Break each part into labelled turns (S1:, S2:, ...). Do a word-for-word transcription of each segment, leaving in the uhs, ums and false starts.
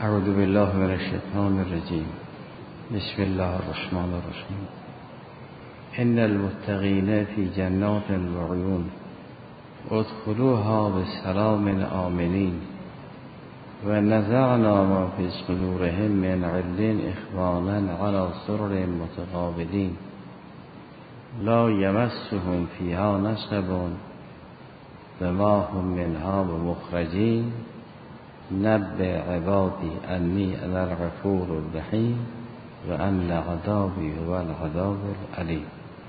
S1: اعوذ بالله من الشیطان الرجیم. بسم الله الرحمن الرحیم. ان المتقین فی جنات و عیون ادخلوها بسلام آمنین و نزعنا ما فی صدورهم من غل اخوانا علی سرر متقابلین لا یمسهم فیها نصب و ما هم منها بمخرجین نبئ عبادی انی انا الغفور الرحیم و ان عذابی هو العذاب العلیم.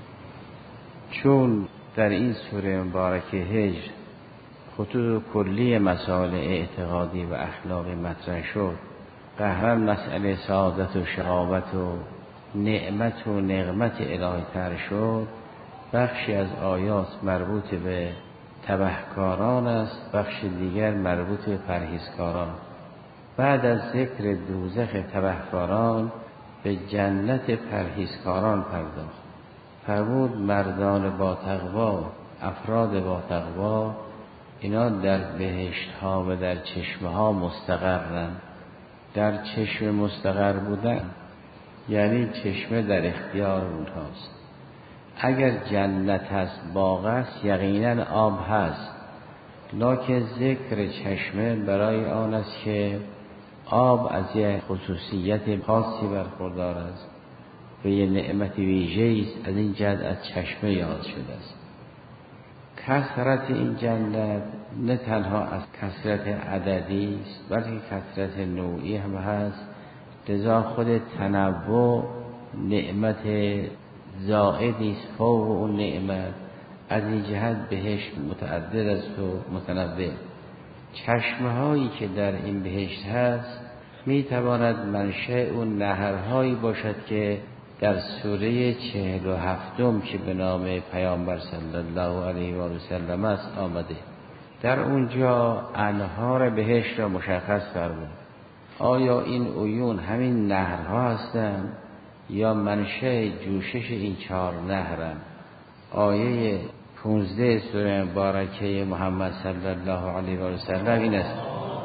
S1: چون در این سوره مبارکه هجر خطوط کلی مسائل اعتقادی و اخلاقی مطرح شد، قهرا مسئله سعادت و شقاوت و نعمت و نقمت الهی تر شد، بخشی از آیات مربوط به تبهکاران است، بخش دیگر مربوط به پرهیزکاران. بعد از ذکر دوزخ تبهکاران به جنت پرهیزکاران پرداخت. فرمود مردان با تقوا، افراد با تقوا، اینا در بهشت ها و در چشمه ها مستقرن. در چشمه مستقر بودن یعنی چشمه در اختیار اونهاست. اگر جنت هست، باغ است، یقینا آب هست، لکن ذکر چشمه برای آن است که آب از یه خصوصیت خاصی برخوردار است و یه نعمت ویژه‌ای است. از این جهت از چشمه یاد شده است. کثرت این جنت نه تنها از کثرت عددی است بلکه کثرت نوعی هم هست. لذا خود تنوع نعمت زائدی است فوق اون نعمت. از این جهت بهشت متعدد است و متنوع. چشمه هایی که در این بهشت هست می تواند منشأ اون نهرهایی باشد که در سوره چهل و هفتم که به نام پیامبر صلی الله علیه و سلم است آمده. در اونجا انهار بهشت را مشخص فرمود. آیا این عیون همین نهرها هستند یا منشأ جوشش این چهار نهرند؟ آیه پانزده سوره مبارکه محمد صلی الله علیه و سلم این است: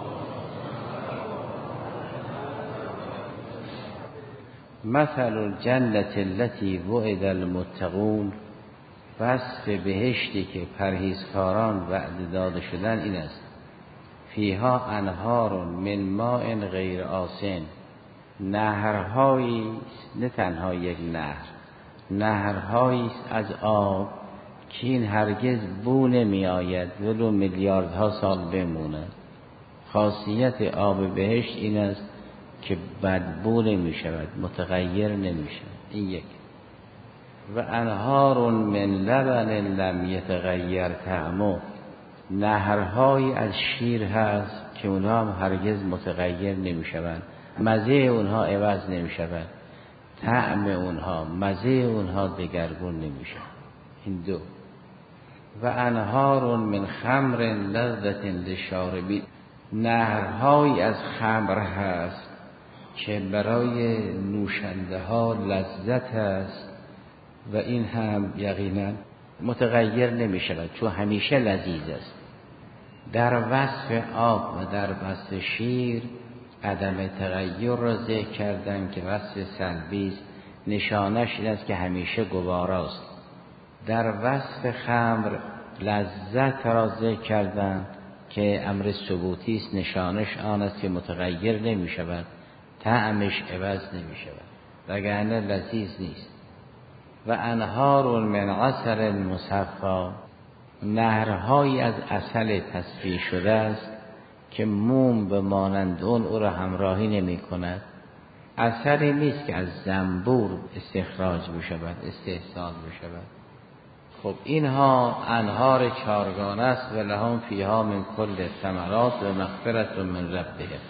S1: مثل الجنة التي وعد المتقون، وصف بهشتی که پرهیزکاران وعده داده شدن این است: فیها انهار من ماء غیر آسن، نهرهایی نه تنها یک نهر، نهرهایی است از آب که این هرگز بو نمی آید ولو میلیاردها سال بموند. خاصیت آب بهشت این است که بدبو نمی شود، متغیر نمی شود. این یک. و انهار من لبن لم یتغیر طعمه، نهرهایی از شیر هست که اونها هم هرگز متغیر نمی شود، مزه اونها عوض نمی شود، طعم اونها، مزه اونها دگرگون نمی شود. این دو. و انهار من خمر لذت للشاربین، نهرهایی از خمر هست که برای نوشنده ها لذت است و این هم یقینا متغیر نمی شود چون همیشه لذیذ است. در وصف آب و در وصف شیر عدم تغییر را ذکر کردن که وصف سلبی است، نشانش این است که همیشه گواراست. در وصف خمر لذت را ذکر کردن که امر ثبوتی است، نشانش آن است که متغیر نمی شود، طعمش عوض نمی شود، وگرنه لذیذ نیست. و انهار من عسل مصفا، نهرهایی از عسل تصفیه شده است که موم به مانند اون او را همراهی نمی کند. عسلی نیست که از زنبور استخراج می شود، استحصال می شود. خب اینها انهار چارگانه است و لهم فیها من کل الثمرات و مغفرت من ربهم.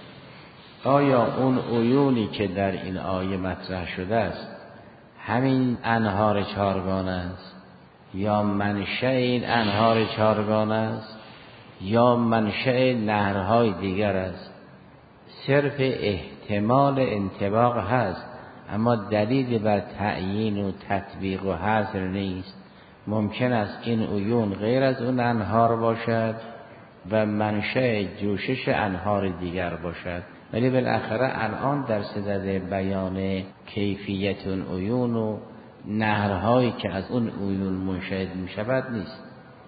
S1: آیا اون عیونی که در این آیه مطرح شده است همین انهار چارگانه است یا منشأ این انهار چارگانه است یا منشأ نهرهای دیگر است؟ صرف احتمال انطباق هست اما دلیلی بر تعیین و تطبیق و حصر نیست. ممکن است این عیون غیر از اون انهار باشد و منشأ جوشش انهار دیگر باشد. ولی بالاخره الان در صدد بیان کیفیت اون عیون و نهرهایی که از اون عیون منشأ می شود نیست.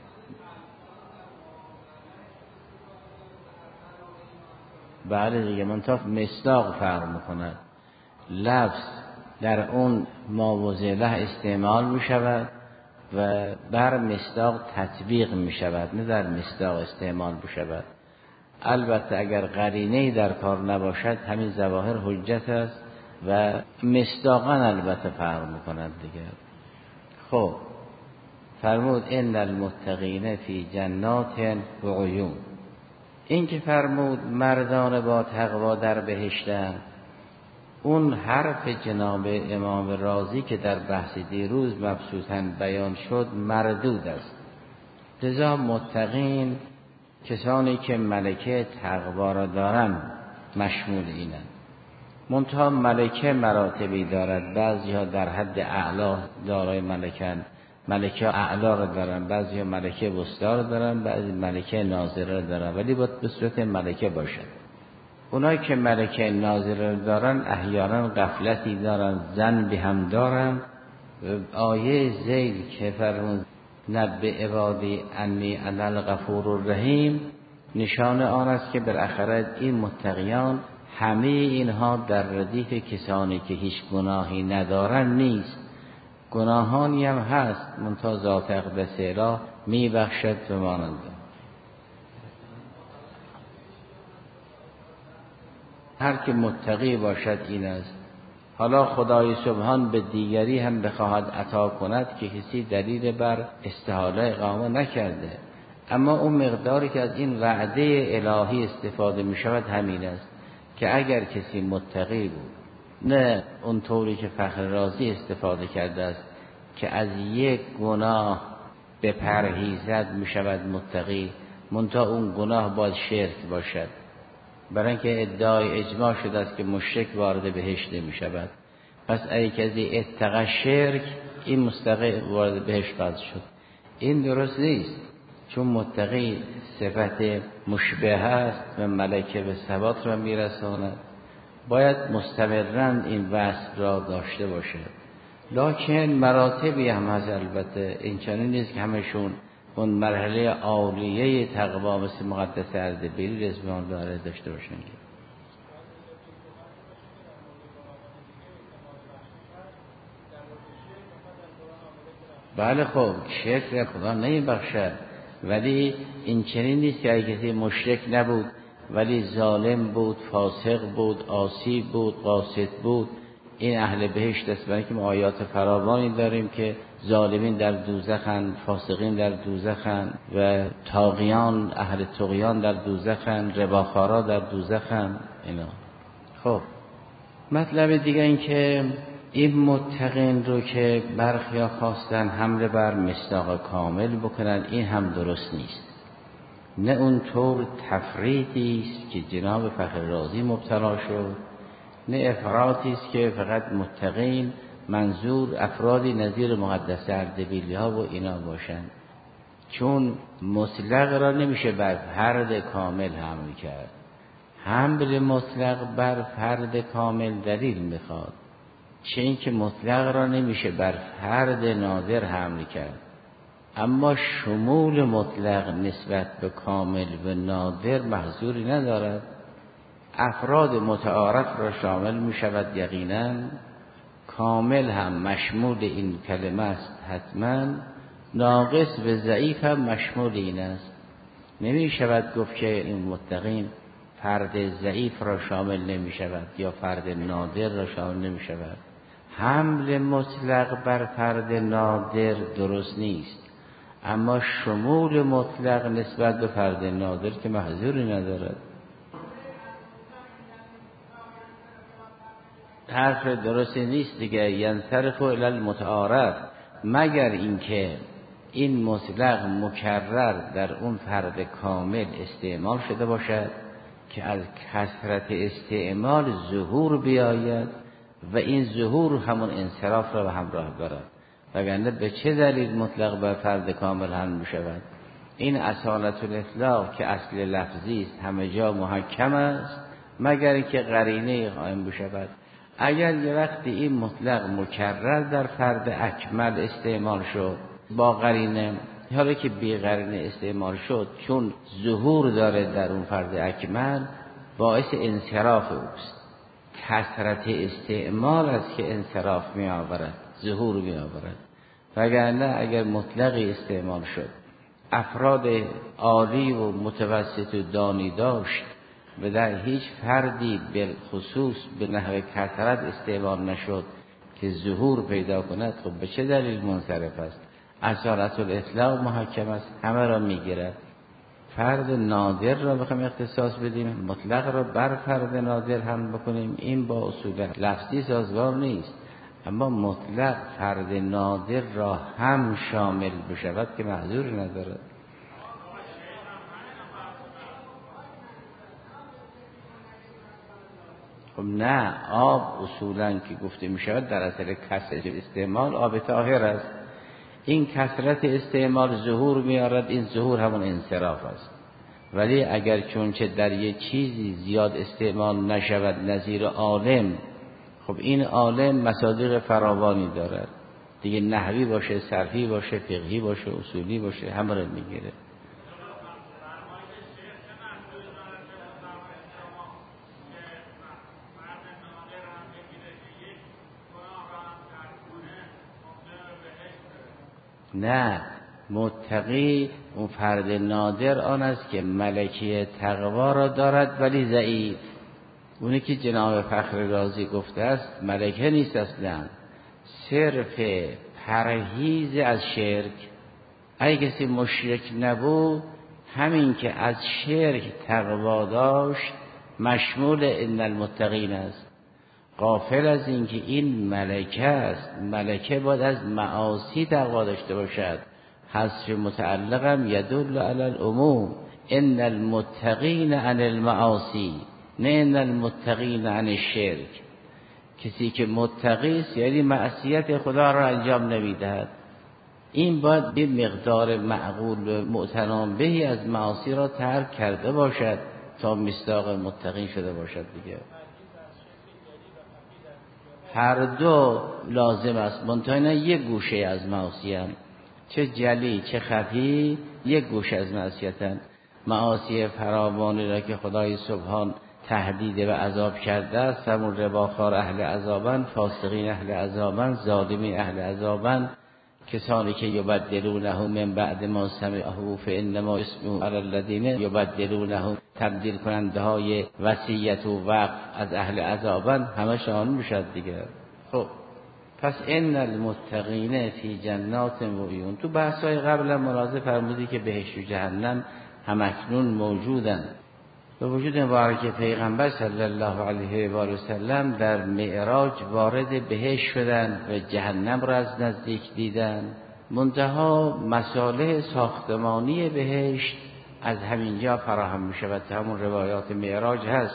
S1: بله دیگه، منتها مصداق فرق میکند. لفظ در اون ماوضع له استعمال می شود و بر مصداق تطبیق می شود، نه در مصداق استعمال می شود. البته اگر قرینه‌ای در کار نباشد همین ظواهر حجت است و مصداقاً البته فرق میکند دیگه. خب فرمود ان المتقین فی جنات و عیون. این که فرمود مردان با تقوا در بهشتند، اون حرف جناب امام رازی که در بحث دیروز مبسوطاً بیان شد مردود است. لذا متقین کسانی که ملکه تقوا را دارند مشمول اینند. منتها ملکه مراتبی دارد، بعضی ها در حد اعلا دارای ملکن، ملکه اعلا را دارن، بعضی ها ملکه وسطی را دارن، بعضی ملکه ناظره را دارن، ولی باید به صورت ملکه باشد. اونایی که ملکه ناظره را دارن احیانا غفلتی دارن، ذنبی هم دارن. آیه ذیل که فرمود نبئ عبادی انی انا الغفور الرحیم نشانه آن است که بالاخره این متقیان همه اینها در ردیف کسانی که هیچ گناهی ندارن نیست، گناهانی هم هست، منتها ذات اقدس را می بخشد و مانند. هر که متقی باشد این است. حالا خدای سبحان به دیگری هم بخواهد عطا کند که کسی دلیل بر استحاله اقامه نکرده، اما اون مقداری که از این وعده الهی استفاده می شود همین است که اگر کسی متقی بود، نه اون طوری که فخر رازی استفاده کرده است که از یک گناه به پرهیزد می شود متقی، منتها اون گناه باید شرک باشد، برای اینکه ادعای اجماع شده است که مشرک وارد بهشت نمی شود. پس ای کسی اتقى شرک، این مستقی وارد بهشت خواهد شد. این درست نیست، چون متقی صفت مشبه است و ملکه به ثبات را می رساند، باید مستمرن این وصف را داشته باشه. لکن مراتبی هم هست، البته این چنین نیست که همشون اون مرحله عالیه تقوا مثل مقدس اردبیلی رضوان الله علیه داشته باشن. بله خب شرک خدا نمیبخشد، ولی این چنین نیست که اگه کسی مشرک نبود ولی ظالم بود، فاسق بود، عاصی بود، قاصد بود، این اهل بهشت است. برای که ما آیات فراوانی داریم که ظالمین در دوزخند، فاسقین در دوزخند و طاغیان اهل طغیان در دوزخند، رباخارا در دوزخند. اینا خب مطلب دیگه این که این متقین رو که برخیا خواستن حمله بر مصداق کامل بکنن، این هم درست نیست. نه اونطور تفریطی است که جناب فخر رازی مبتلا شد، نه افراطی است که فقط متقین منظور افرادی نظیر مقدس اردبیلی ها و اینا باشند، چون مطلق را نمیشه بر فرد کامل حمل کرد. حمل مطلق بر فرد کامل دلیل میخواد، چه این که مطلق را نمیشه بر فرد نادر حمل کرد. اما شمول مطلق نسبت به کامل و نادر محظوری ندارد. افراد متعارف را شامل می شود یقینا، کامل هم مشمول این کلمه است حتما، ناقص و ضعیف هم مشمول این است. نمی شود گفت که این متقین فرد ضعیف را شامل نمی شود یا فرد نادر را شامل نمی شود. حمل مطلق بر فرد نادر درست نیست، اما شمول مطلق نسبت به فرد نادر که محظوری ندارد. حرف درستی نیست دیگه. ینصرف الی المتعارف، مگر اینکه این مطلق مکرر در اون فرد کامل استعمال شده باشد که از کثرت استعمال ظهور بیاید و این ظهور همون انصراف را به همراه دارد، وگرنه به چه دلیل مطلق بر فرد کامل حمل می شود؟ این اصالت الاطلاق که اصل لفظی است همه جا محکم است مگر که قرینه قائم بشود. اگر یه وقتی این مطلق مکرر در فرد اکمل استعمال شد با قرینه، حالا که بی قرینه استعمال شد چون ظهور داره در اون فرد اکمل باعث انصراف اوست. کثرت استعمال است که انصراف می آورد، ظهور می آورد. وگرنه اگر مطلقی استعمال شد افراد عالی و متوسط و دانی داشت و در هیچ فردی به خصوص به نحو کثرت استعمال نشد که ظهور پیدا کند، خب به چه دلیل منصرف است؟ اصالت الاطلاق محکم است، همه را میگیرد. فرد نادر را بخوایم اختصاص بدیم، مطلق را بر فرد نادر هم بکنیم، این با اصول لفظی سازگار نیست. اما مطلق فرد نادر را هم شامل بشود که معذور ندارد. خب نه، آب اصولا که گفته می شود در اصل کثرت استعمال آب طاهر است. این کثرت استعمال ظهور میارد، این ظهور همون انصراف است. ولی اگر چونچه در یک چیزی زیاد استعمال نشود نظیر عالم، خب این عالم مصادیق فراوانی دارد دیگه، نحوی باشه، صرفی باشه، فقهی باشه، اصولی باشه، همه رو میگیره. نه، متقی اون فرد نادر آن است که ملکه تقوا را دارد ولی ضعیف. اونی که جناب فخر رازی گفته است ملکه نیست اصلا، صرف پرهیز از شرک. اگه کسی مشرک نبود، همین که از شرک تقوا داشت مشمول ان المتقین است. غافل از این که این ملکه است. ملکه باید از معاصی تقوا داشته باشد. حذف متعلقم یدل علی العموم، ان المتقین عن المعاصی، نه ان المتقین عن الشرک. کسی که متقی است یعنی معصیت خدا را انجام نمیدهد، این باید به مقدار معقول و معتنام بهی از معاصی را ترک کرده باشد تا مصداق متقین شده باشد دیگه. هر دو لازم است، منتها اینا یک گوشه از معاصی هم. چه جلی چه خفی یک گوشه از معصیتن. معاصی فراوانی را که خدای سبحان تهدید و عذاب کرده است، همون رباخوار اهل عذابن، فاسقین اهل عذابن، ظالمین اهل عذابن، کسانی که یبدلونه من بعد ما سمعه فانما اسمه علی الذین یبدلونه، تبدیل کننده های وصیت و وقف از اهل عذابن، همه شان میشد دیگه. خب پس ان المتقین فی جنات و عیون. تو بحث‌های قبلا ملاحظه فرمودی که بهشت و جهنم همکنون موجودن. به وجود مبارک پیغمبر صلی الله علیه و آله و سلم در معراج وارد بهشت شدند و جهنم را از نزدیک دیدند. منتها مصالح ساختمانی بهشت از همینجا فراهم می شود. همون روایات معراج هست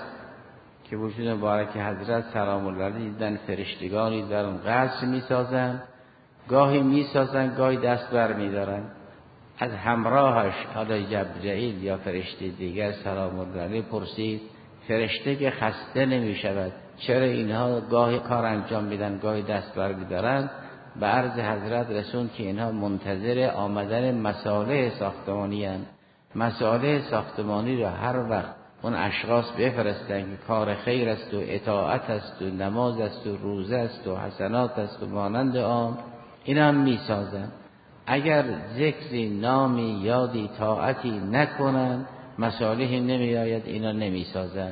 S1: که وجود مبارک حضرت سلام الله علیه دیدن فرشتگانی در اون قصر می سازن، گاهی می سازن گاهی دست بر می دارن. از همراهش حالا جبرئیل یا فرشته دیگر سلام الله علیه پرسید فرشته که خسته نمی شود چرا اینها گاهی کار انجام میدن گاهی دست بر می دارن؟ به عرض حضرت رسون که اینها منتظر آمدن مصالح ساختمانی هستند. مصالح ساختمانی را هر وقت اون اشخاص بفرستن که کار خیر است و اطاعت است و نماز است و روزه است و حسنات است و مانند آن، اینا هم می سازن. اگر ذکری نامی یادی طاعتی نکنن مصالحی نمی آید، اینا نمی سازن.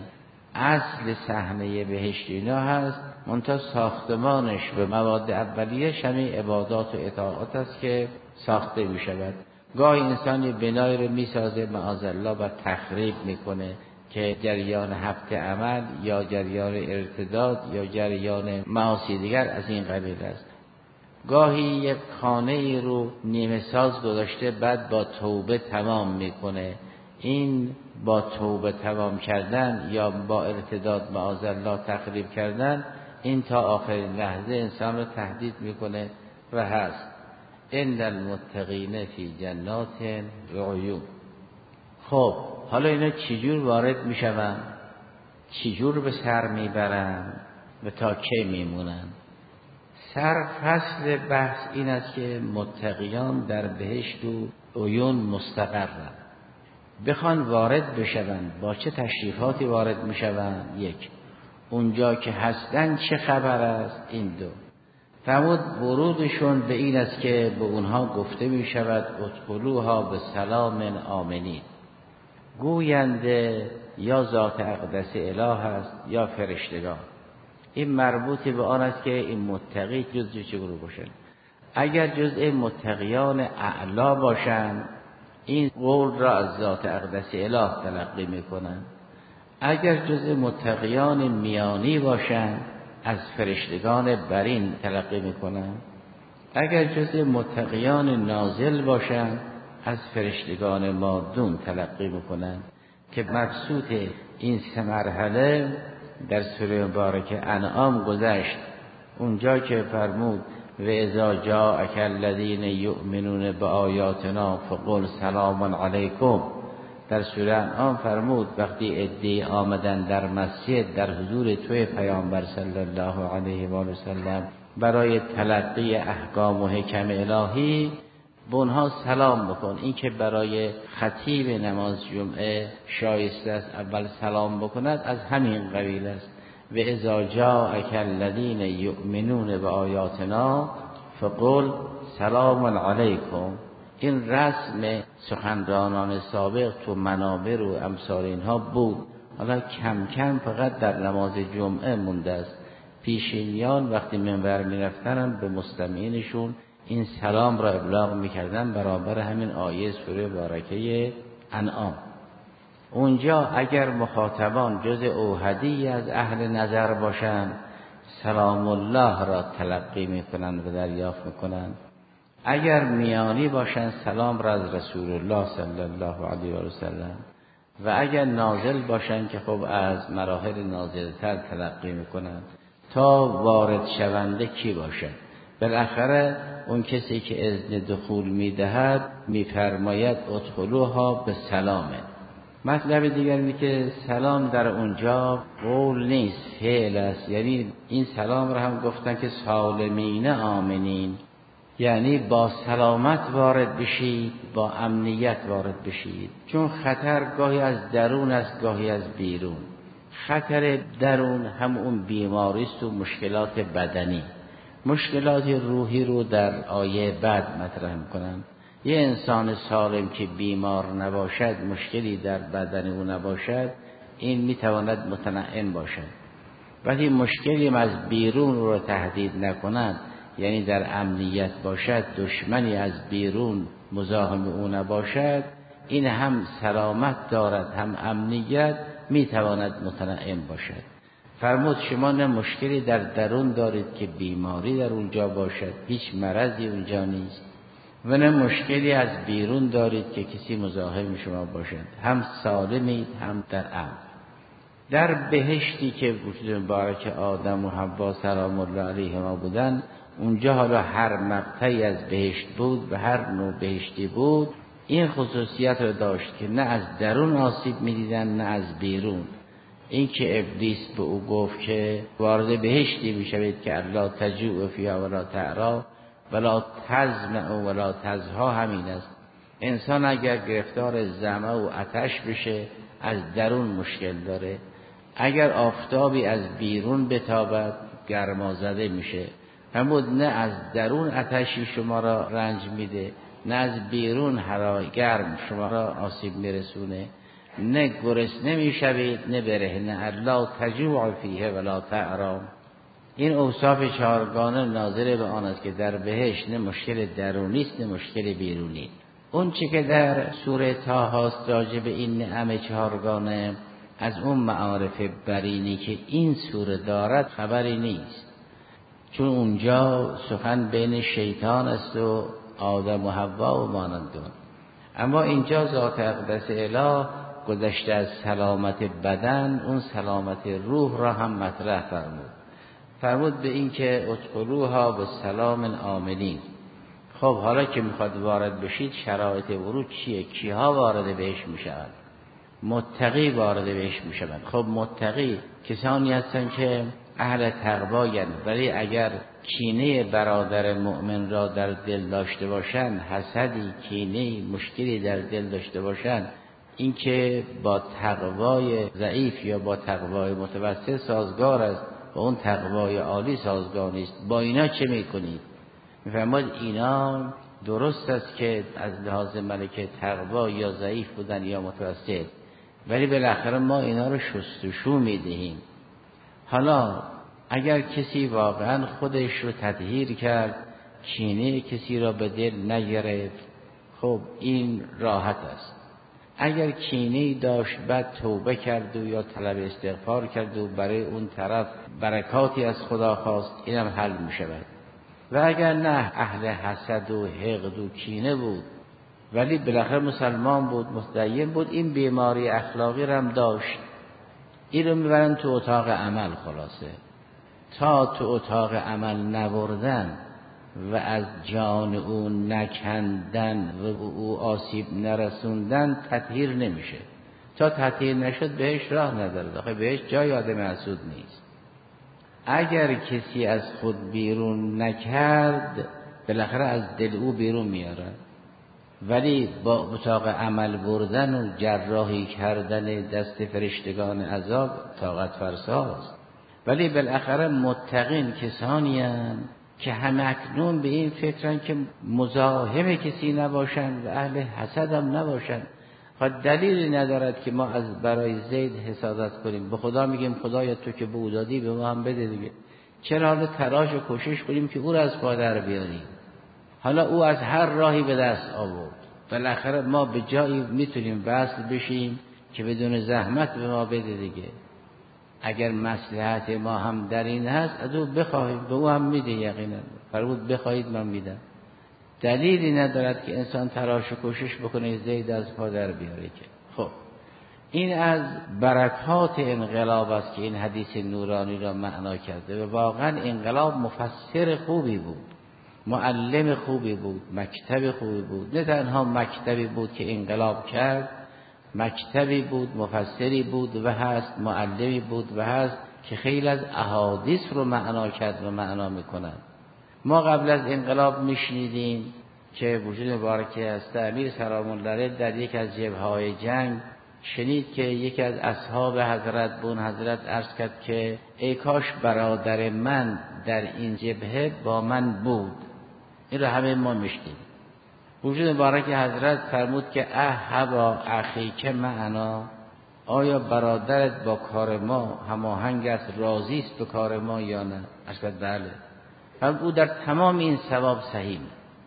S1: اصل صحنه بهشت اینا هست، منتها ساختمانش به مواد اولیه همین عبادات و اطاعات است که ساخته می شود. گاهی انسانی بنای رو می سازه معاذالله و تخریب میکنه که جریان حبط عمل یا جریان ارتداد یا جریان معاصی دیگر از این قبیل است. گاهی یک خانه ای رو نیمه ساز گذاشته بعد با توبه تمام میکنه. این با توبه تمام کردن یا با ارتداد معاذالله تخریب کردن، این تا آخرین لحظه انسان رو تهدید میکنه و هست. ان المتقین فی جنات و عیون. خب حالا اینا چجور وارد میشوند، چجور به سر میبرن و تا کی میمونن؟ سر فصل بحث این است که متقیان در بهشت و عیون مستقرن، بخوان وارد بشوند با چه تشریفاتی وارد میشوند؟ یک، اونجا که هستن چه خبر است؟ این دو. فرمود ورودشون به این است که به اونها گفته می شود ادخلوها به سلام آمنین. گوینده یا ذات اقدس اله است یا فرشتگان. این مربوط به آن است که این متقی جزء چه گروه باشند. اگر جزء متقیان اعلا باشند این قول را از ذات اقدس اله تلقی می کنند. اگر جزء متقیان میانی باشند از فرشتگان برین تلقی می کنند. اگر جزء متقیان نازل باشند از فرشتگان مادون تلقی می کنند که مبسوط این سه مرحله در سوره مبارکه انعام گذشت. اونجا که فرمود و اذا جاءک الذین یؤمنون بآیاتنا فقل سلام علیکم، در سوره انعام فرمود وقتی عده‌ای آمدن در مسجد در حضور توی پیامبر صلی الله علیه و آله و سلم برای تلقی احکام و حکم الهی، به اونها سلام بکن. این که برای خطیب نماز جمعه شایسته است اول سلام بکند از همین قبیل است. و اذا جاءک الذین یؤمنون بآیاتنا فقل سلام علیکم. این رسم سخنرانان سابق تو منابر و امثال اینها بود، حالا کم کم فقط در نماز جمعه مونده است. پیشینیان وقتی منبر می رفتن به مستمعینشون این سلام را ابلاغ میکردن برابر همین آیه سوره بارکه انعام. اونجا اگر مخاطبان جز اوحدی از اهل نظر باشند سلام الله را تلقی میکنند و دریافت میکنند. اگر میانی باشند سلام را از رسول الله صلی الله علیه و سلم، و اگر نازل باشند که خب از مراحل نازلتر تلقی میکنند. تا وارد شونده کی باشد؟ بالاخره اون کسی که اذن دخول میدهد میفرماید ادخلوها به سلامه. مطلب دیگر اینه که سلام در اونجا قول نیست، فعل است. یعنی این سلام را هم گفتن که سالمین آمنین، یعنی با سلامت وارد بشید، با امنیت وارد بشید. چون خطر گاهی از درون است گاهی از بیرون. خطر درون هم اون بیماری است و مشکلات بدنی. مشکلات روحی رو در آیه بعد مطرح می‌کنم. یه انسان سالم که بیمار نباشد، مشکلی در بدن او نباشد، این میتواند متنعم باشد. ولی مشکلی از بیرون رو تهدید نکند، یعنی در امنیت باشد، دشمنی از بیرون مزاحم او نباشد، این هم سلامت دارد هم امنیت، میتواند متنعم باشد. فرمود شما نه مشکلی در درون دارید که بیماری در اونجا باشد، هیچ مرضی اونجا نیست، و نه مشکلی از بیرون دارید که کسی مزاحم شما باشد، هم سالمید هم در امن. در بهشتی که وجود مبارک آدم و حوا سلام الله علیهما بودن، اونجا حالا هر مقطعی از بهشت بود و هر نوع بهشتی بود این خصوصیت رو داشت که نه از درون آسیب می‌دیدن نه از بیرون. این که ابلیس به او گفت که وارد بهشتی میشوید که الا تجوع فیها ولا تعری ولا تظمأ ولا تضحی، همین است. انسان اگر گرفتار ظمأ و آتش بشه از درون مشکل داره. اگر آفتابی از بیرون بتابد گرمازده میشه. فرمود نه از درون آتشی شما را رنج میده، نه از بیرون حرارت گرم شما را آسیب میرسونه. نه گرسنه میشوید نه برهنه، الا تجوع فیه ولا تعری. این اوصاف چهارگانه ناظر به آن است که در بهشت نه مشکل درونی است نه مشکل بیرونی. اون چی که در سوره طه هست راجع به این نعم چهارگانه از اون معارف برینی که این سوره دارد خبری نیست، چون اونجا سخن بین شیطان است و آدم و حوا و مانندون. اما اینجا ذات اقدس اله گذشته از سلامت بدن اون سلامت روح را هم مطرح فرمود. فرمود به این که ادخلوها به سلام آمنین. خب حالا که میخواد وارد بشید شرایط ورود چیه؟ کیها وارد بهش میشوند؟ متقی وارد بهش میشوند. خب متقی کسانی هستن که اهل تقوایند، ولی اگر کینه برادر مؤمن را در دل داشته باشند، حسدی، کینه، مشکلی در دل داشته باشند، این که با تقوای ضعیف یا با تقوای متوسط سازگار است و اون تقوای عالی سازگار نیست، با اینا چه میکنید؟ میفرماید اینا درست است که از لحاظ ملکه تقوا یا ضعیف بودن یا متوسط، ولی بالاخره ما اینا رو شستشو میدهیم. حالا اگر کسی واقعا خودش رو تطهیر کرد، کینه کسی را به دل نگرفت، خب این راحت است. اگر کینه‌ای داشت بعد توبه کرد و یا طلب استغفار کرد و برای اون طرف برکاتی از خدا خواست، اینم حل می شود. و اگر نه اهل حسد و حقد و کینه بود ولی بالاخره مسلمان بود، متدین بود، این بیماری اخلاقی رو هم داشت، این رو میبرن تو اتاق عمل. خلاصه تا تو اتاق عمل نبردن و از جان او نکندن و او آسیب نرسوندن تطهیر نمیشه. تا تطهیر نشد بهش راه نداره، آخه بهش جای آدم حسود نیست. اگر کسی از خود بیرون نکرد بالاخره از دل او بیرون میاره، ولی با اتاق عمل بردن و جراحی کردن دست فرشتگان عذاب طاقت فرساست. ولی بالاخره متقین کسانی هستند که همه اکنون به این فکرن که مزاحم کسی نباشند و اهل حسد هم نباشند. خود دلیلی ندارد که ما از برای زید حسادت کنیم. به خدا میگیم خدایا تو که به او دادی به ما هم بده دیگه. چرا حالا تلاش و کوشش کنیم که او را از پا در بیاریم؟ حالا او از هر راهی به دست آورد، بالاخره ما به جایی میتونیم وصل بشیم که بدون زحمت به ما بده دیگه. اگر مصلحت ما هم در این هست از او بخواهید، به او هم میده یقینا. فرمود بخواهید من میدم. دلیلی ندارد که انسان تلاش و کوشش بکنه زید از پا در بیاره که. خب این از برکات انقلاب است که این حدیث نورانی را معنا کرده و واقعا انقلاب مفسر خوبی بود، معلم خوبی بود، مکتب خوبی بود. نه تنها مکتبی بود که انقلاب کرد، مکتبی بود، مفسری بود و هست، معلمی بود و هست که خیلی از احادیث رو معنا کرد و معنا میکنند. ما قبل از انقلاب میشنیدیم که وجود مبارکی است امیر سلام الله علیه در یک از جبهه‌های جنگ شنید که یکی از اصحاب حضرت بون حضرت عرض کرد که ای کاش برادر من در این جبهه با من بود. این رو همه ما میشنیدیم. وجود مبارک حضرت فرمود که احبا اخی که معنا، آیا برادرت با کار ما هماهنگ است، راضی است به کار ما یا نه؟ اصلا بله. فرمود او در تمام این ثواب سهیم.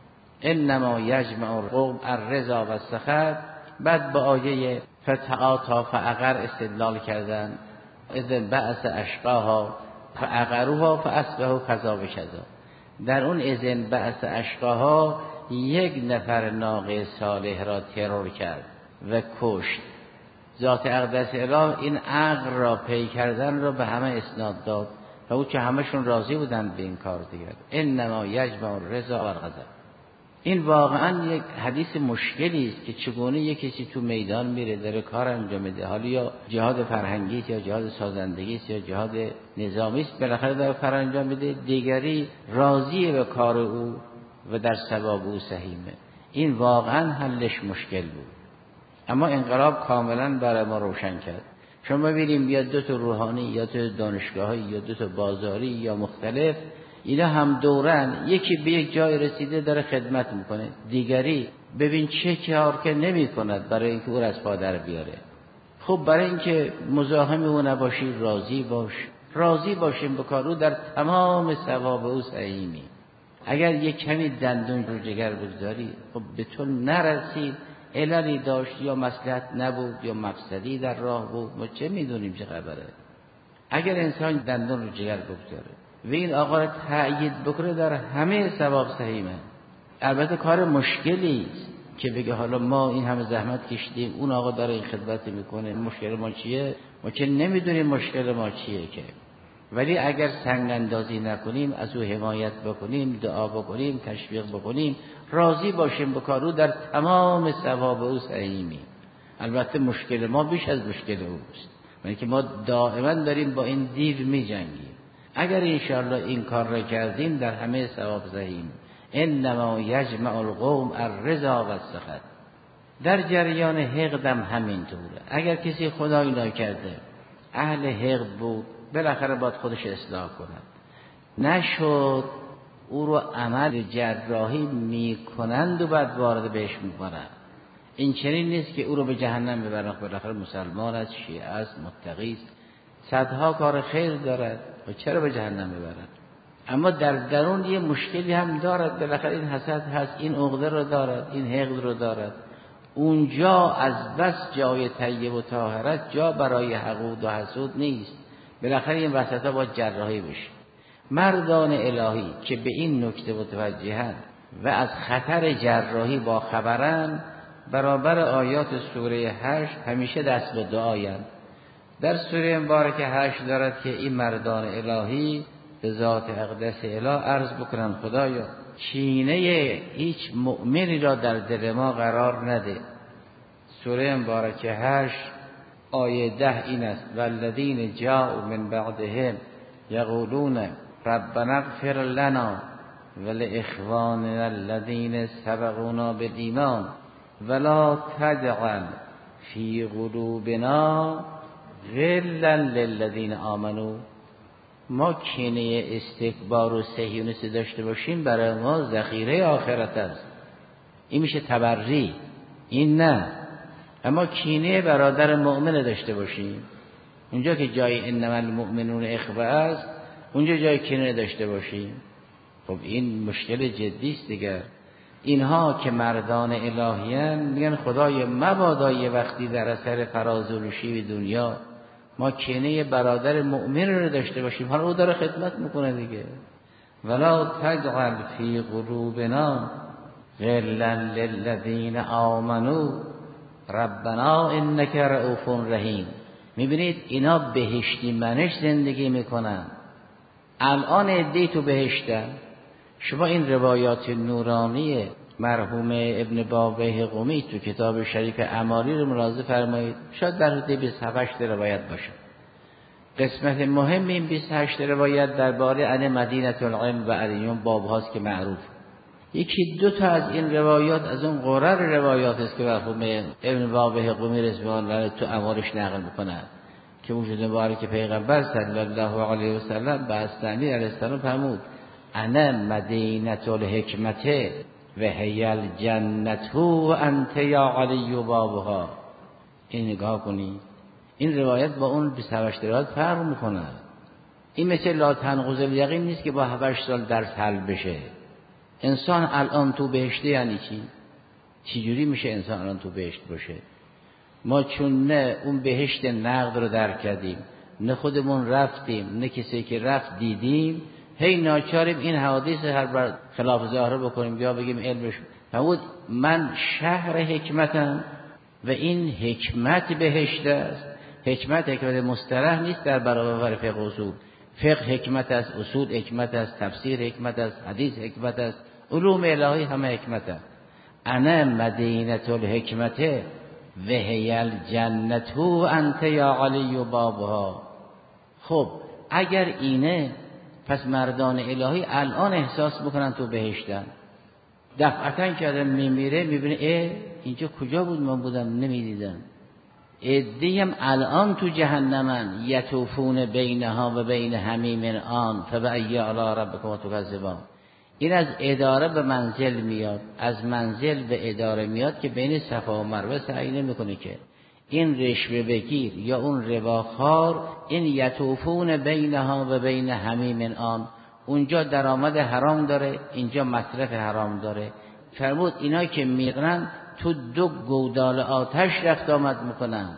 S1: انما یجمع القوم الرضا و السخط. بعد با آیه فتعاطا فعقر استدلال کردن، اذن بعث اشقاها فعقروها فاصبحوا کذا و کذا. در اون اذن بعث اشقاها یک نفر ناقه صالح را ترور کرد و کشت. ذات اقدس اله این عقل را پی کردن را به همه اسناد داد و او که همشون راضی بودند به این کار دیگر. انما یجمع الرضا و الغضب. این واقعا یک حدیث مشکلی است که چگونه یک کسی تو میدان میره داره کار انجام میده، حالا یا جهاد فرهنگی است یا جهاد سازندگی است یا جهاد نظامی است، بالاخره داره کار انجام میده، دیگری راضی به کار او و در ثواب او سهیمه. این واقعا حلش مشکل بود، اما انقلاب کاملا برای ما روشن کرد. شما ببینیم یا دو تا روحانی یا تو دانشگاهی یا دو تا بازاری یا مختلف، اینا هم دورن، یکی به یک جای رسیده داره خدمت میکنه، دیگری ببین چه کار که نمی کند برای اینکه او را از پا در بیاره. خب برای اینکه مزاحم او نباشی راضی باش، راضی باشیم به کار او، در تمام ثواب او سهیمی. اگر یک کمی دندون رو جگر بگذاری خب به تو نرسید، عللی داشت یا مصلحت نبود یا مقصدی در راه بود، ما چه میدونیم چه خبره. اگر انسان دندون رو جگر بگذاره و این آقا را تأیید بکنه در همه ثواب سهیمه. البته کار مشکلی است که بگه حالا ما این همه زحمت کشیدیم اون آقا داره این خدمت میکنه، مشکل ما چیه؟ ما که نمیدونیم مشکل ما چیه که. ولی اگر سنگ اندازی نکنیم، از او حمایت بکنیم، دعا بکنیم، تشویق بکنیم، راضی باشیم به کار او، در تمام ثواب او سهیمیم. البته مشکل ما بیش از مشکل اوست، یعنی که ما دائما داریم با این دیو می جنگیم. اگر انشاءالله این کار را کردیم در همه ثواب سهیم. انما یجمع القوم الرضا و السخط. در جریان حقدم همینطوره. اگر کسی خدایی نکرده اهل حقد بود، بالاخره باید خودش اصلاح کند. نشد، او رو عمل جراحی میکنند و بعد وارد بهش میکنند. این چنین نیست که او رو به جهنم ببرند. بالاخره مسلمان است، شیعه است، متقی است، صدها کار خیر دارد و چرا به جهنم ببرند؟ اما در درون یه مشکلی هم دارد، بالاخره این حسد هست، این عقده رو دارد، این حقد رو دارد. اونجا از بس جای طیب و طاهرت جا برای حقود و حسود نیست. بالاخره این وسطا باید جراحی بشه. مردان الهی که به این نکته متوجهند و از خطر جراحی با خبرند، برابر آیات سوره هشت همیشه دست به دعایند. در سوره مبارکه هشت دارد که این مردان الهی به ذات اقدس اله عرض بکنن خدایا کینه هیچ مؤمنی را در دل ما قرار نده. سوره مبارکه هشت آیه ده این است: والذین جاءوا من بعدهم یقولون ربنا اغفر لنا ولاخواننا الذین سبقونا بالایمان ولا تجعل فی قلوبنا غلا للذین آمنوا. ما کینه استکبار و صهیونیستی داشته باشیم برای ما ذخیره آخرت است. این میشه تبری، این نه. اما کینه برادر مؤمن داشته باشیم، اونجا که جای انما المؤمنون اخوه است، اونجا جای کینه داشته باشیم. خب این مشکل جدی است دیگر. اینها که مردان الهیان میگن خدای مبادا یه وقتی در اثر فراز و شیب دنیا ما کینه برادر مؤمن رو داشته باشیم. حالا او داره خدمت میکنه دیگه. ولا تجعل فی قلوبنا غلا للذین آمنوا ربنا انک رؤوف رحیم. میبینید اینا بهشتی منش زندگی میکنن. الان عده‌ای تو بهشتن. شما این روایات نورانی مرحوم ابن بابه قمی تو کتاب شریف اعمالی رو ملاحظه فرمایید. شاید در حدود بیست و هشت روایت باشه. قسمت مهم این بیست و هشت روایت درباره عن مدینه العلم و علیون باب هاست که معروف. یکی دو تا از این روایات از اون قرر روایات است که مرحوم ابن بابه قمی رضوان الله تو اعمالش نقل میکنه که وجود مبارک پیغمبر صلی الله علیه و سلم به اسلمی علیه السلام فرمود: انا مدینه الحکمت و هی الجنت و انت یا علی بابها. این نگاه کنید، این روایت با اون بیست و هشت روایت فرق میکنه. این مثل لا تنقض الیقین نیست که با هشت سال درس حل بشه. انسان الان تو بهشته یعنی چی؟ چجوری میشه انسان الان تو بهشت باشه؟ ما چون نه اون بهشت نقد رو درک کردیم، نه خودمون رفتیم، نه کسی که رفت دیدیم، هی ناچاریم این حوادث هر بر خلاف ظاهر بکنیم، بیا بگیم علمش فرمود من شهر حکمتم و این حکمت بهشت است. حکمت حکمت مصطلح نیست در برابر فقه اصول. فقه حکمت است، اصول حکمت است، تفسیر حکمت است، حدیث حکمت است، علوم الهی همه حکمت است. انا مدینه الحکمت و هی الجنت و انت یا علی و بابها. خب اگر اینه پس مردان الهی الان احساس میکنن تو بهشتن. دفعتاً که آدم میمیره میبینه اه اینجا کجا بود من بودم نمیدیدم. عده‌ای هم الان تو جهنمن یطوفون بینها و بین حمیم آن فبأی آلاء ربکما تکذبان. این از اداره به منزل میاد، از منزل به اداره میاد که بین صفا و مروه سعی نمیکنه که این رشوه بگیر یا اون رباخوار. این یطوفون بینها و بین حمیم آن، اونجا درآمد حرام داره، اینجا مصرف حرام داره. فرمود اینا که میرن تو دو گودال آتش رفت آمد میکنن.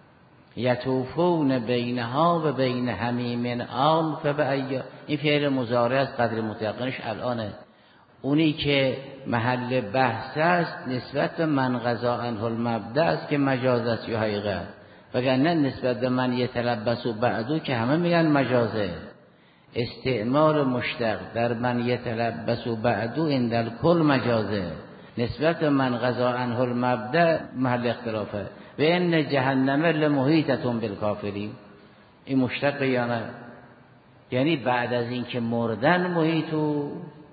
S1: یطوفون بینها و بین حمیم آن فبأی. این فعل مضارع است، قدر متیقنش الانه. اونی که محل بحث است نسبت به من قضا عنه المبدأ است که مجاز است یا حقیقت، وگرنه نسبت به من یتلبس و بعدو که همه میگن مجازه. استعمال مشتق در من یتلبس و بعدو عند الکل مجازه، نسبت من غذا عنه المبدأ محل اختلافه. و ان جهنم لمحیطة بالکافرین، این مشتق یا نه؟ یعنی بعد از این که مردن محیطو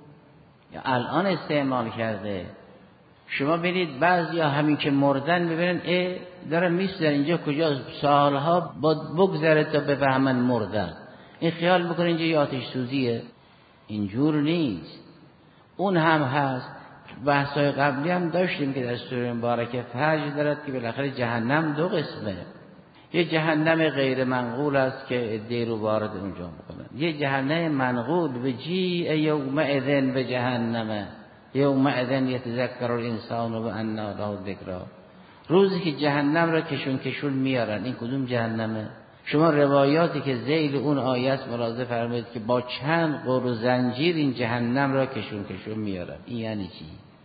S1: یا الان استعمال کرده. شما ببینید بعضیا همین که مردن ببینن اه داره میسته اینجا کجا، سالها بگذره تا بفهمن مردن، این خیال بکنه اینجا یه آتش سوزیه. اینجور نیست. اون هم هست. بحثای قبلی هم داشتیم که در سوره مبارکه فجر دارد که بالاخره جهنم دو قسمه. یه جهنم غیر منقول است که عده‌ای رو وارد اونجا میکنن، یه جهنم منقول به جیء یومئذ به جهنم یومئذ یتذکر الانسان و انی له الذکری. روزی که جهنم را کشون کشون میارن. این کدوم جهنمه؟ شما روایاتی که ذیل اون آیه است ملاحظه فرمایید که با چند قر و زنجیر این جهنم را کشون کشون میارن. این یعنی چی؟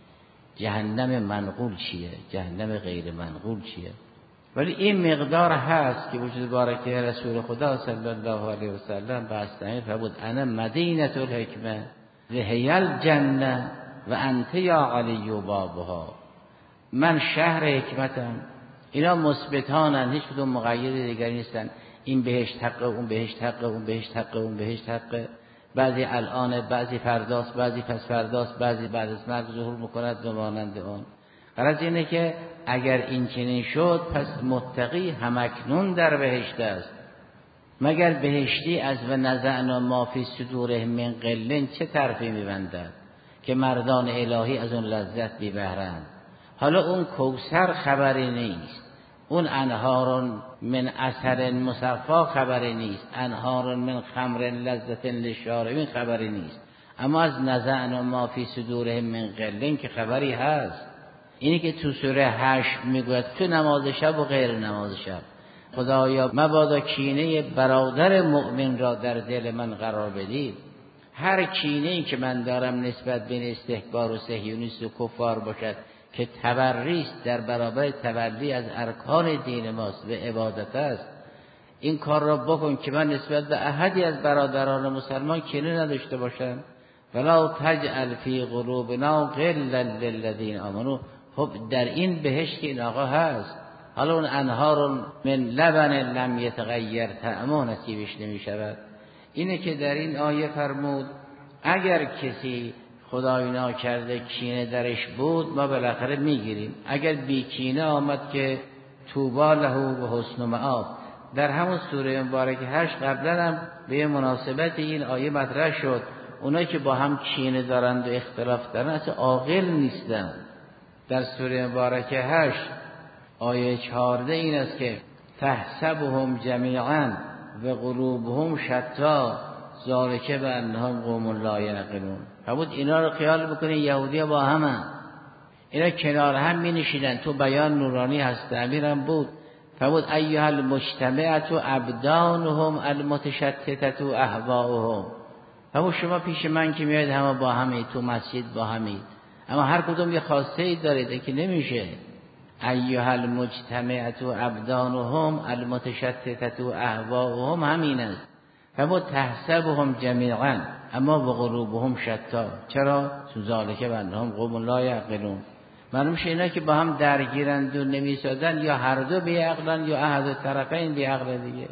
S1: جهنم منقول چیه؟ جهنم غیر منقول چیه؟ ولی این مقدار هست که وجود بارکه رسول خدا صلی الله علیه و سلم بستنی فرمود انا مدینه الحکمه و هی الجنه و انت یا علی بابها. من شهر حکمتم. اینا مثبتانن، هیچ کدوم مقید دیگری نیستن. این بهشت حقه، اون بهشت حقه، اون بهشت حقه، اون بهشت حقه. بعضی الان، بعضی فرداست، بعضی پس فرداست، بعضی بعد از مرگ ظهور میکند و مانند اون. غرض اینه که اگر این چنین شد پس متقی همکنون در بهشت است. مگر بهشتی از و نزعنا ما فی صدورهم من غل چه طرفی میبندد که مردان الهی از اون لذت ببرند. حالا اون کوثر خبری نیست، اون انهار من عسل مصفا خبری نیست، انهار من خمر لذت للشاربین خبری نیست. اما از نزعنا ما فی صدورهم من غل که خبری هست. اینی که تو سوره هشت میگوید تو نماز شب و غیر نماز شب، خدایا مبادا کینه برادر مؤمن را در دل من قرار بدید. هر کینه‌ای که من دارم نسبت بین استکبار و صهیونیست و کفار باشد که تبریست در برابر تبری از ارکان دین ماست و عبادت است، این کار را بکن که من نسبت به احدی از برادران مسلمان کینه نداشته باشم. ولا تجعل فی قلوبنا غلا للذین آمنوا. خب در این بهشت که این آقا هست، حالا اون انهار من لبن لم یتغیر طعمه نصیبش نمی شود. اینه که در این آیه فرمود اگر کسی خدای ناکرده کینه درش بود ما بالاخره میگیریم. اگر بی کینه آمد که طوبی له و حسن مآب. در همون سوره مبارکه هشت قبلا هم به مناسبت این آیه مطرح شد اونایی که با هم کینه دارند و اختلاف دارند اصلا عاقل نیستند. در سوره مبارکه هشت آیه چهارده این است که تحسبهم جمیعا و قلوبهم شتا ذالک بانهم قوم لا یعقلون. فرمود اینا رو خیال بکنید یهودی‌ها با همن، اینا کنار هم می نشیدن. تو بیان نورانی هست امیرم بود. فرمود ایها المجتمعة ابدانهم المتشتتة اهواؤهم. فرمود شما پیش من که میاد همه با همید، تو مسجد با همید، اما هر کدوم یه خاصه ای دارید که نمیشه. ایها المجتمعة ابدانهم المتشتتة اهواؤهم همین است. فرمود تحسبهم جمیعا اما و قلوبهم شتا. چرا؟ ذالک بانهم قوم لا یعقلون. معلوم میشه اینا که با هم درگیرند و نمیسازن یا هر دو بی عقلن یا احد الطرفین بی عقل دیگه.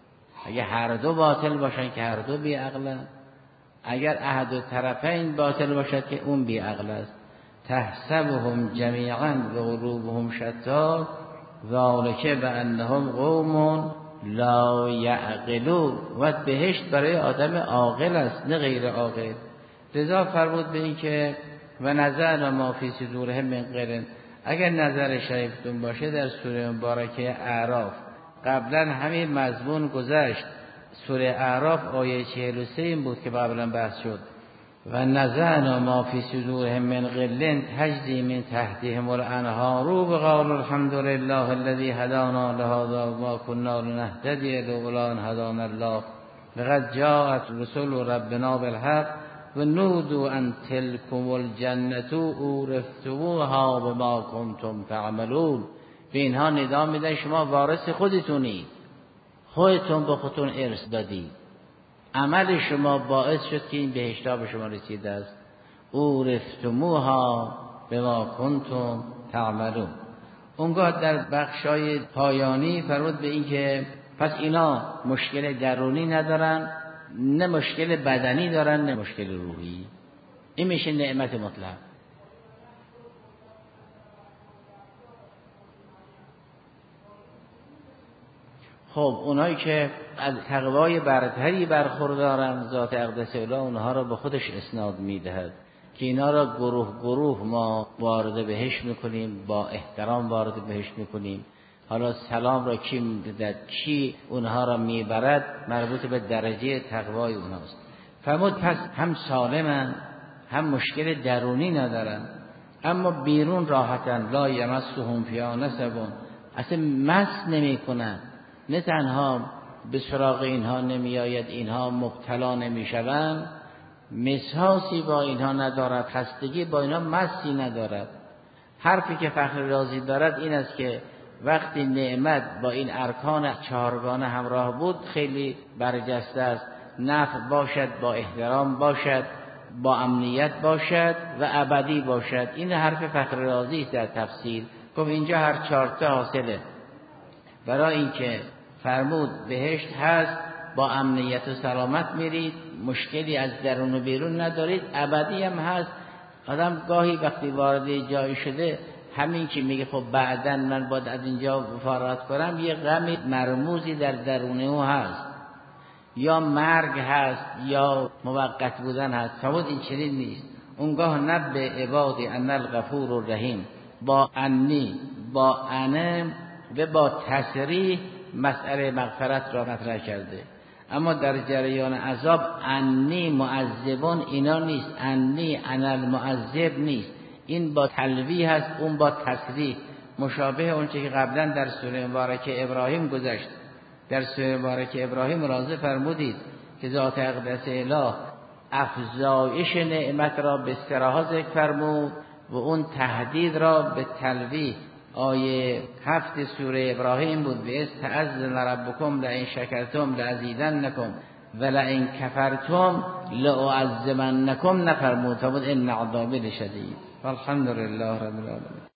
S1: اگه هر دو باطل باشن که هر دو بی عقلن، اگر احد الطرفین باطل باشد که اون بی عقل است. تحسبهم جمیعا و قلوبهم شتا ذالک بانهم قوم لا یعقلون. و بهشت برای آدم عاقل است نه غیر عاقل. لذا فرمود به این که و نزعنا ما فی صدورهم من غل. اگر نظر شریفتون باشه در سوره مبارکه اعراف قبلا همین مضمون گذشت. سوره اعراف آیه چهل و سه این بود که قبلا بحث شد. و نزعنا ما فی صدورهم من غل تجری من تحتهم الانهار وقالوا الحمد لله الذی هدانا لهذا وما كنا لنهتدی لولا ان هدانا الله لقد جاءت رسل ربنا بالحق و نودوا ان تلکم الجنة اورثتموها بما کنتم تعملون. به اینها ندا میدن شما وارث خودتونید، خودتون به خودتون ارث دادید. عمل شما باعث شد که این بهشتا به شما رسیده است. اورثتموها بما کنتم تعملون. اونگاه در بخشای پایانی فرمود به این که پس اینا مشکل درونی ندارن، نه مشکل بدنی دارن، نه مشکل روحی. این میشه نعمت مطلق. خب اونایی که از تقوای برتری برخوردارن، ذات اقدس الهی اونها را به خودش اسناد میدهد که اینا را گروه گروه ما وارد بهشت میکنیم، با احترام وارد بهشت میکنیم. حالا سلام را کی میدهد، کی اونها را میبرد، مربوط به درجه تقوای اونهاست. فرمود پس هم سالمن، هم مشکل درونی ندارن، اما بیرون راحتن. لا یمسهم فیها نصب، اصلا مس نمی کنن. نه تنها به سراغ اینها نمی آید، اینها مبتلا نمی شوند، مساسی با اینها ندارد، خستگی با اینها مسی ندارد. حرفی که فخر رازی دارد این است که وقتی نعمت با این ارکان چهارگانه همراه بود خیلی برجسته است. نفع باشد، با احترام باشد، با امنیت باشد و ابدی باشد. این حرف فخر رازی است در تفسیر. گفت اینجا هر چهارتا حاصله. برای اینکه فرمود بهشت هست، با امنیت و سلامت میرید، مشکلی از درون و بیرون ندارید، ابدی هم هست. آدم گاهی وقتی وارد جایی شده همین که میگه خب بعداً من باید از اینجا فارغت کنم، یه غم مرموزی در درون او هست، یا مرگ هست یا موقت بودن هست. فرمود این چنین نیست. اونگاه نبه عبادی ان الغفور الرحیم، با انی، با انم و با تسریح مسئله مغفرت را مطرح کرده. اما در جریان عذاب انی معذبون اینا نیست، انی انا المعذب نیست. این با تلویح هست، اون با تسریح، مشابه اون چه که قبلا در سوره مبارکه ابراهیم گذشت. در سوره مبارکه ابراهیم راضی فرمودید که ذات اقدس الهی افزایش نعمت را به صراحت ذکر فرمود و اون تهدید را به تلویح. آیه هفت سوره ابراهیم بود: و استعذن ربکم لئن شکرتم لازیدنکم و لئن کفرتم لأعذبنکم، نفرمود. فرمود ان عذابی لشدید. والحمد لله رب العالمین.